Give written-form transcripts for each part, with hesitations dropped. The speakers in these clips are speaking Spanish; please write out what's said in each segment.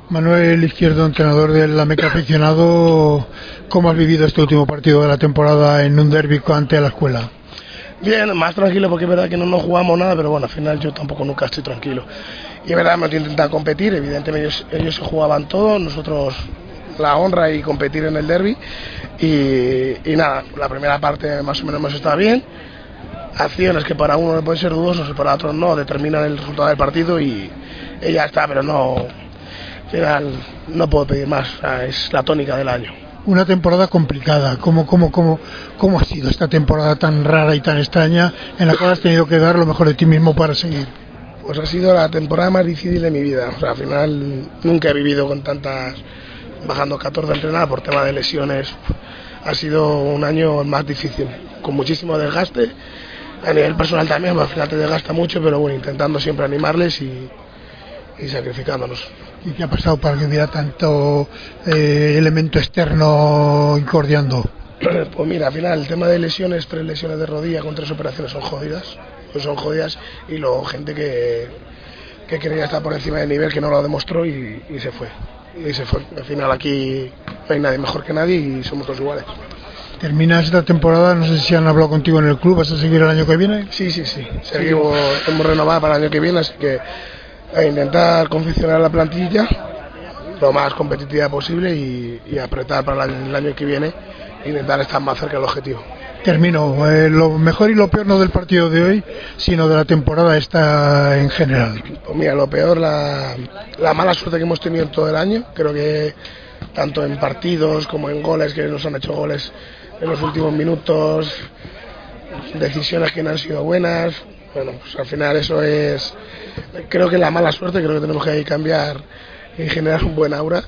Manuel Izquierdo, entrenador del Ameca aficionado, ¿cómo has vivido este último partido de la temporada en un derbi ante la Escuela? Bien, más tranquilo porque es verdad que no nos jugamos nada, pero bueno, al final yo tampoco nunca estoy tranquilo. Y es verdad, hemos intentado competir, evidentemente ellos se jugaban todo, nosotros la honra y competir en el derbi. Y nada, la primera parte más o menos hemos estado bien. Acciones que para uno pueden ser dudosos y para otros no, determinan el resultado del partido y ya está, pero no, al final no puedo pedir más, o sea, es la tónica del año. Una temporada complicada. ¿Cómo ha sido esta temporada tan rara y tan extraña en la cual has tenido que dar lo mejor de ti mismo para seguir? Pues ha sido la temporada más difícil de mi vida. O sea, al final nunca he vivido con tantas, bajando 14 a entrenar por tema de lesiones. Ha sido un año más difícil, con muchísimo desgaste. A nivel personal también, al final te desgasta mucho, pero bueno, intentando siempre animarles y sacrificándonos. ¿Y qué ha pasado para que hubiera tanto elemento externo incordiando? Pues mira, al final el tema de lesiones, 3 lesiones de rodilla con 3 operaciones son jodidas. Pues son jodidas y luego gente que quería estar por encima del nivel que no lo demostró y se fue. Y se fue. Al final aquí no hay nadie mejor que nadie y somos todos iguales. ¿Terminas esta temporada? No sé si han hablado contigo en el club. ¿Vas a seguir el año que viene? Sí. Seguimos, hemos renovado para el año que viene, así que a intentar confeccionar la plantilla lo más competitiva posible y apretar para el año que viene e intentar estar más cerca del objetivo. Termino. Lo mejor y lo peor no del partido de hoy, sino de la temporada esta en general. Pues mira, lo peor, la mala suerte que hemos tenido en todo el año. Creo que tanto en partidos como en goles, que nos han hecho goles en los últimos minutos, decisiones que no han sido buenas. Bueno, pues al final eso es, creo que la mala suerte, creo que tenemos que cambiar y generar un buen aura.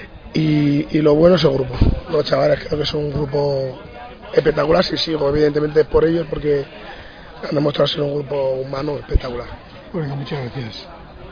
Y lo bueno es el grupo. Los chavales creo que son un grupo espectacular, si sigo evidentemente por ellos, porque han demostrado ser un grupo humano espectacular. Bueno, muchas gracias.